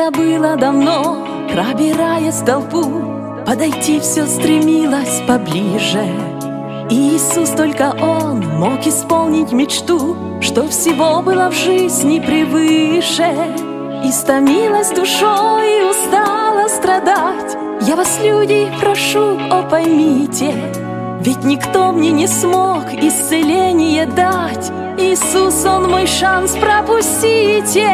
Это было давно, пробираясь в толпу, подойти все стремилась поближе. И Иисус, только Он мог исполнить мечту, что всего было в жизни превыше. Истомилась душой и устала страдать. Я вас, люди, прошу, о, поймите, ведь никто мне не смог исцеление дать. Иисус, Он мой шанс, пропустите.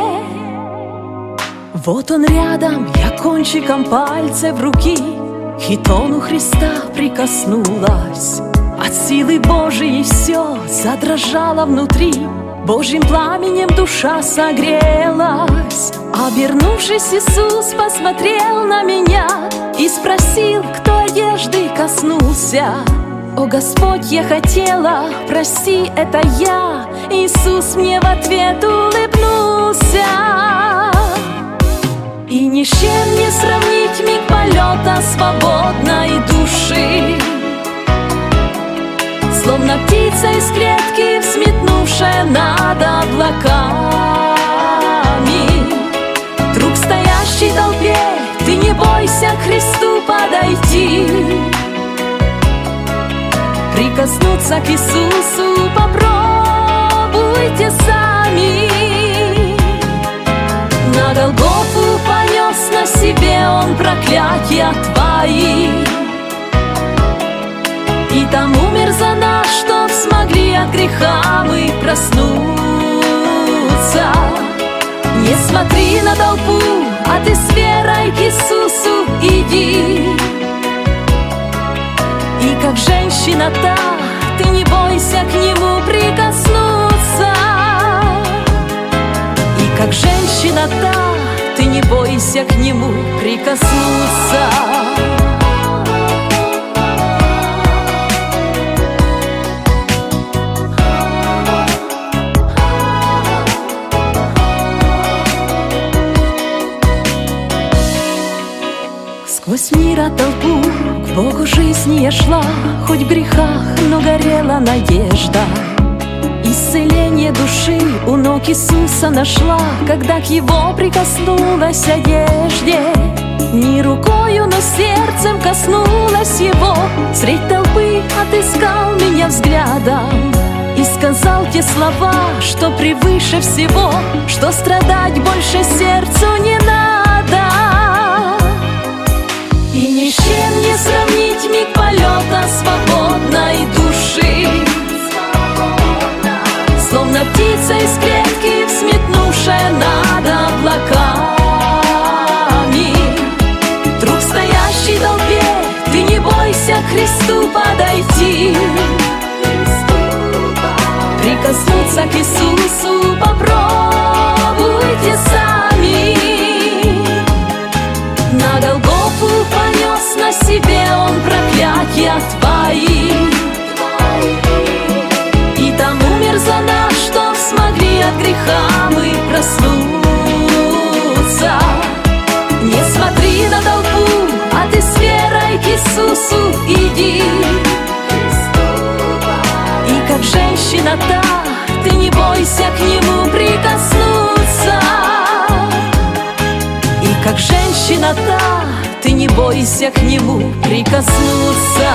Вот Он рядом, я кончиком пальцев руки к хитону Христа прикоснулась. От силы Божией все задрожало внутри, Божьим пламенем душа согрелась. Обернувшись, Иисус посмотрел на меня и спросил, кто одежды коснулся. О, Господь, я хотела, прости, это я. Иисус мне в ответ улыбнулся. И ни с чем не сравнить миг полета свободной души, словно птица из клетки, взметнувшая над облаками. Друг, стоящий в толпе, ты не бойся к Христу подойти, прикоснуться к Иисусу попробуйте сами. На Голгофу понес на себе Он проклятия твои, и там умер за нас, чтоб смогли от греха мы проснуться. Не смотри на толпу, а ты с верой к Иисусу иди. И как женщина та, ты не бойся к Нему прикоснуться. И как женщина та, ты не бойся к Нему прикоснуться. Сквозь мира толпу к Богу жизни я шла, хоть в грехах, но горела надежда. Исцеление души у ног Иисуса нашла, когда к Его прикоснулась одежде. Не рукою, но сердцем коснулась Его. Средь толпы отыскал меня взглядом и сказал те слова, что превыше всего, что страдать больше сердцу не надо. И ни с чем не сравнить миг полета свободной души, словно птица из клетки, взметнувшая над облаками. Друг, стоящий в толпе, ты не бойся к Христу подойти, прикоснуться к Иисусу попробуйте сами. На Голгофу понес на себе Он проклятия твои, и там умер за нас, чтоб смогли от греха мы проснуться. Не смотри на толпу, а ты с верой к Иисусу иди. И как женщина та, ты не бойся к Нему прикоснуться. И как женщина та, ты не бойся к Нему прикоснуться.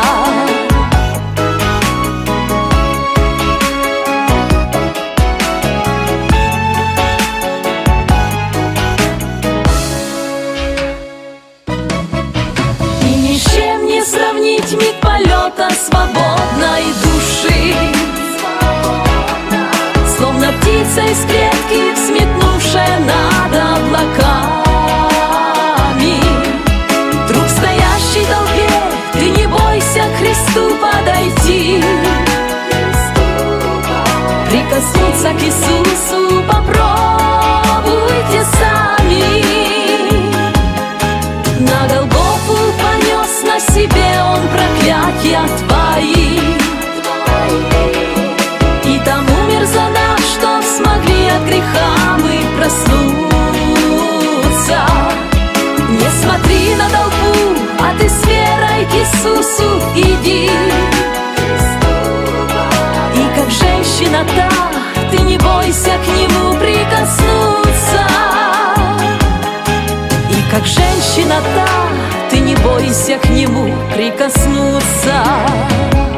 И ни с чем не сравнить миг полета свободной души, словно птица из клетки, взметнувшая над облаками. Друг, стоящий в толпе, ты не бойся к Христу подойти, прикоснуться к Иисусу попробуйте сами. На Голгофу понес на себе Он проклятия твои, и там умер за нас, чтоб смогли от греха мы проснуться. Не смотри на толпу, а ты с верой к Иисусу иди. И как женщина та, ты не бойся к Нему прикоснуться. Женщина та, ты не бойся к нему прикоснуться.